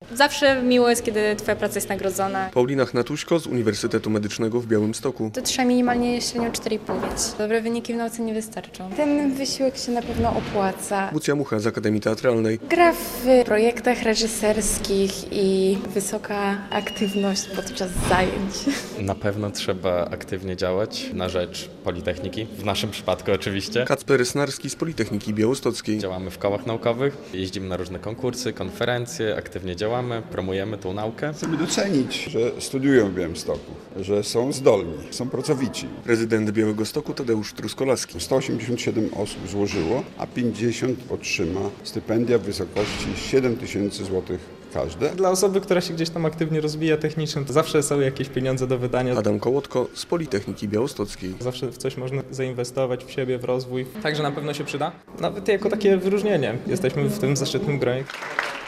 Zawsze miło jest, kiedy twoja praca jest nagrodzona. Paulina Hnatuśko z Uniwersytetu Medycznego w Białymstoku. To trzeba minimalnie średnio 4,5 mieć. Dobre wyniki w nauce nie wystarczą. Ten wysiłek się na pewno opłaca. Łucja Mucha z Akademii Teatralnej. Gra w projektach reżyserskich i wysoka aktywność podczas zajęć. Na pewno trzeba aktywnie działać na rzecz Politechniki, w naszym przypadku oczywiście. Kacper Snarski z Politechniki Białostockiej. Działamy w kołach naukowych, jeździmy na różne konkursy, konferencje, aktywnie działamy, promujemy tą naukę. Chcemy docenić, że studiują w Białymstoku, że są zdolni, są pracowici. Prezydent Białegostoku Tadeusz Truskolaski. 187 osób złożyło, a 50 otrzyma stypendia w wysokości 7 tysięcy złotych każde. Dla osoby, która się gdzieś tam aktywnie rozwija technicznie, to zawsze są jakieś pieniądze do wydania. Adam Kołotko z Politechniki Białostockiej. Zawsze w coś można zainwestować, w siebie, w rozwój. Także na pewno się przyda. Nawet jako takie wyróżnienie. Jesteśmy w tym zaszczytnym gronie.